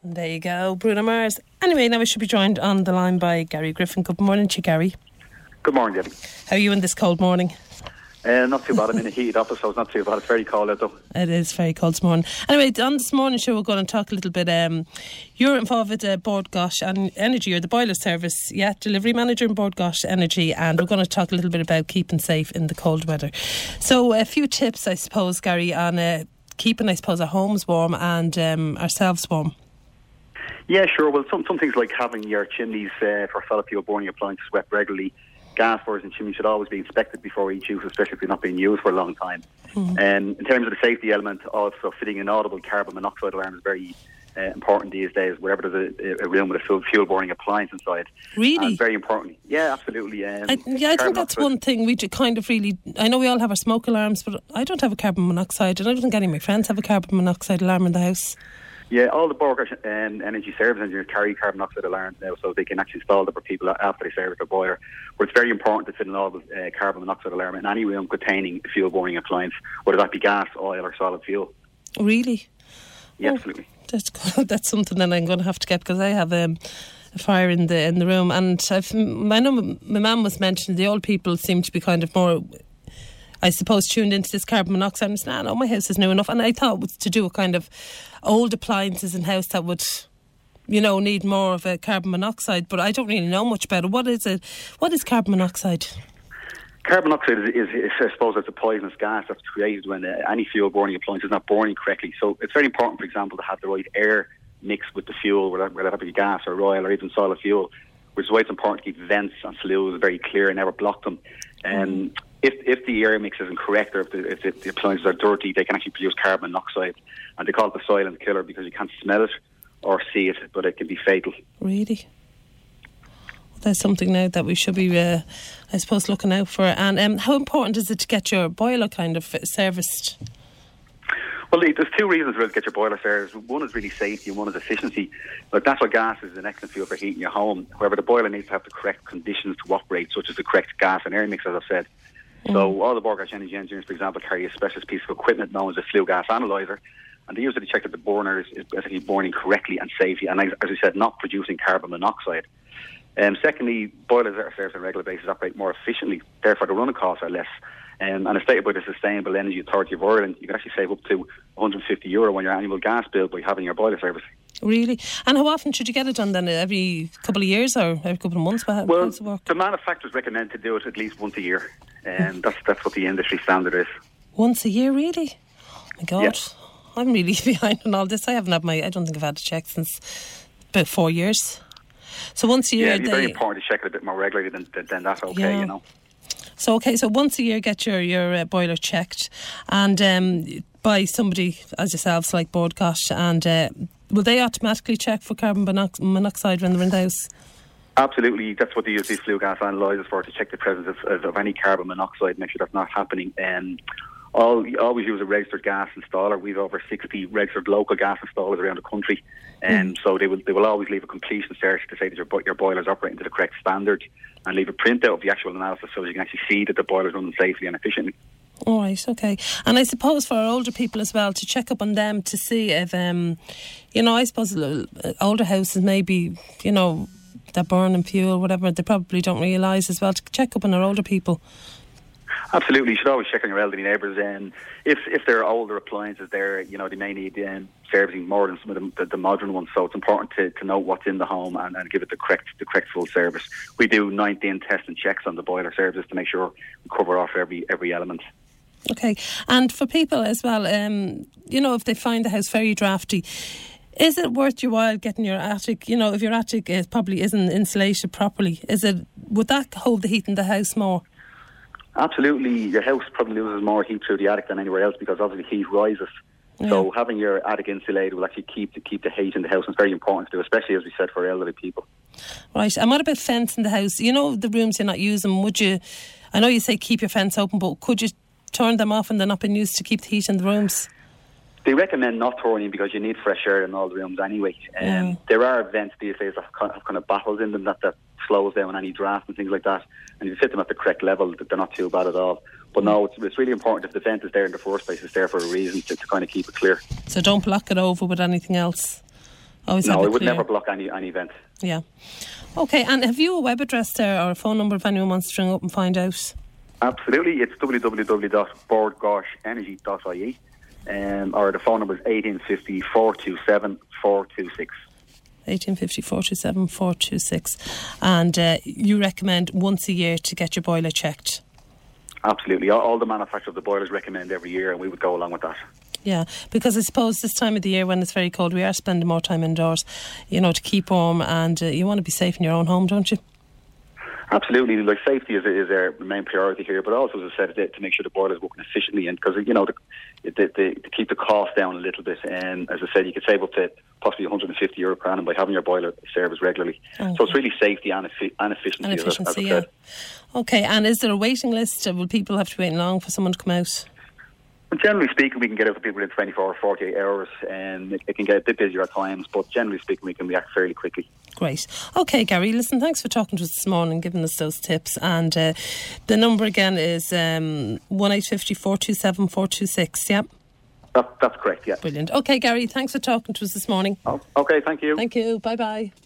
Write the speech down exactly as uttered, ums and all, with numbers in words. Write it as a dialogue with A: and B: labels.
A: There you go, Bruno Mars. Anyway, now we should be joined on the line by Gary Griffin. Good morning to you, Gary.
B: Good morning, Debbie.
A: How are you in this cold morning?
B: Uh, not too bad. I'm in a heated office, so it's not too bad. It's very cold out though.
A: It is very cold this morning. Anyway, on this morning show, we're going to talk a little bit. Um, you're involved with uh, Bord Gáis and Energy, or the boiler service, yeah, delivery manager in Bord Gáis Energy, and we're going to talk a little bit about keeping safe in the cold weather. So, a few tips, I suppose, Gary, on uh, keeping, I suppose, our homes warm and um, ourselves warm.
B: Yeah, sure. Well, some some things like having your chimneys uh, for solid fuel burning appliances swept regularly. Gas fires and chimneys should always be inspected before each use, especially if they're not being used for a long time. Mm-hmm. Um, in terms of the safety element, also fitting an audible carbon monoxide alarm is very uh, important these days, wherever there's a, a room with a fuel burning appliance inside.
A: Really?
B: And very important. Yeah, absolutely. Um,
A: I, yeah, I think that's one thing we kind of really... I know we all have our smoke alarms, but I don't have a carbon monoxide, and I don't think any of my friends have a carbon monoxide alarm in the house.
B: Yeah, all the Bord Gáis um, energy service engineers carry carbon monoxide alarms now, so they can actually install them for people after they service their boiler. But it's very important to fit an audible uh, carbon monoxide alarm in any room containing a fuel burning appliance, whether that be gas, oil or solid fuel.
A: Really?
B: Yeah,
A: oh,
B: absolutely.
A: That's that's something that I'm going to have to get, because I have um, a fire in the in the room, and I've, I know my, my mum was mentioning the old people seem to be kind of more, I suppose, tuned into this carbon monoxide. And nah, no, my house is new enough. And I thought it was to do with kind of old appliances in house that would, you know, need more of a carbon monoxide. But I don't really know much about it. What is it? What is carbon monoxide?
B: Carbon monoxide is, is, is I suppose, it's a poisonous gas that's created when uh, any fuel burning appliance is not burning correctly. So it's very important, for example, to have the right air mixed with the fuel, whether, whether that be gas or oil or even solid fuel, which is why it's important to keep vents and fluids very clear and never block them. Um, mm. If if the air mix isn't correct, or if the, if the, the appliances are dirty, they can actually produce carbon monoxide, and they call it the silent killer because you can't smell it or see it, but it can be fatal.
A: Really? Well, that's something now that we should be, uh, I suppose, looking out for. And um, how important is it to get your boiler kind of serviced?
B: Well, there's two reasons to get your boiler serviced. One is really safety and one is efficiency. But natural gas is an excellent fuel for heating your home. However, the boiler needs to have the correct conditions to operate, such as the correct gas and air mix, as I've said. Mm. So all the Bord Gáis energy engineers, for example, carry a specialist piece of equipment known as a flue gas analyzer, and they use it to check that the burner is basically burning correctly and safely, and as I said, not producing carbon monoxide. Um, secondly, boilers that are serviced on a regular basis operate more efficiently, therefore the running costs are less. Um, and as stated by the Sustainable Energy Authority of Ireland, you can actually save up to one hundred fifty euro on your annual gas bill by having your boiler service. Really?
A: And how often should you get it done then? Every couple of years or every couple of months? How
B: well,
A: does it work?
B: The manufacturers recommend to do it at least once a year, and that's that's what the industry standard is.
A: Once a year, really? Oh my God,
B: yeah.
A: I'm really behind on all this. I haven't had my. I don't think I've had a check since about four years. So once a year,
B: yeah, it's
A: they,
B: very important to check it a bit more regularly than than, than that. Okay,
A: yeah.
B: you know.
A: So okay, so once a year, get your your uh, boiler checked, and um, by somebody as yourselves, like Bord Gáis, and uh, will they automatically check for carbon monox- monoxide when they're in the house?
B: Absolutely, that's what they use these flue gas analyzers for, to check the presence of, of, of any carbon monoxide, make sure that's not happening. Um, all, you always use a registered gas installer. We've over sixty registered local gas installers around the country, and um, mm. so they will they will always leave a completion search to say that your your boiler's operating to the correct standard, and leave a printout of the actual analysis so you can actually see that the boiler's running safely and efficiently.
A: All right, okay. And I suppose for our older people as well, to check up on them to see if, um, you know, I suppose older houses maybe, you know, they're burning fuel, whatever, they probably don't realise as well, to check up on our older people.
B: Absolutely, you should always check on your elderly neighbours. Um, if if there are older appliances there, you know, they may need um, servicing more than some of the, the, the modern ones. So it's important to, to know what's in the home and, and give it the correct the correct full service. We do nineteen tests and checks on the boiler services to make sure we cover off every every element.
A: Okay, and for people as well, um, you know, if they find the house very drafty, is it worth your while getting your attic? You know, if your attic is, probably isn't insulated properly, is it? Would that hold the heat in the house more?
B: Absolutely, your house probably loses more heat through the attic than anywhere else because obviously heat rises. Yeah. So having your attic insulated will actually keep the, keep the heat in the house. And it's very important to do, especially as we said for elderly people.
A: Right, and what about fence in the house? You know, the rooms you're not using, would you? I know you say keep your fence open, but could you turn them off and they're not being used to keep the heat in the rooms?
B: They recommend not turning because you need fresh air in all the rooms anyway. Um, yeah. There are vents these days that have kind of battles in them that, that slows down any draft and things like that. And if you fit them at the correct level, they're not too bad at all. But no, it's, it's really important if the vent is there in the first place, it's there for a reason to, to kind of keep it clear.
A: So don't block it over with anything else. Always
B: no,
A: have
B: it
A: it
B: would
A: clear.
B: never block any, any vent.
A: Yeah. Okay, and have you a web address there or a phone number if anyone wants to ring up and find out?
B: Absolutely. It's w w w dot bord gosh energy dot I E, um, or the phone number is eighteen fifty, four two seven, four two six.
A: eighteen fifty, four two seven, four two six. And uh, you recommend once a year to get your boiler checked?
B: Absolutely. All, all the manufacturers of the boilers recommend every year, and we would go along with that.
A: Yeah, because I suppose this time of the year when it's very cold, we are spending more time indoors, you know, to keep warm, and uh, you want to be safe in your own home, don't you?
B: Absolutely. Like, safety is, is our main priority here, but also, as I said, to make sure the boiler is working efficiently, and because, you know, the, the, the, to keep the cost down a little bit. And as I said, you could save up to possibly one hundred fifty euro per annum by having your boiler serviced regularly. Okay. So it's really safety and, effi- and efficiency.
A: And efficiency,
B: as I, as I
A: yeah.
B: said.
A: Okay, and is there a waiting list? Will people have to wait long for someone to come out?
B: Well, generally speaking, we can get out to people in twenty-four or forty-eight hours, and it, it can get a bit busier at times, but generally speaking, we can react fairly quickly.
A: Great. Okay, Gary, listen, thanks for talking to us this morning and giving us those tips. And uh, the number again is um, one eight five zero, four two seven, four two six, yeah?
B: That, that's correct, yeah.
A: Brilliant. Okay, Gary, thanks for talking to us this morning.
B: Oh, okay, thank you.
A: Thank you. Bye-bye.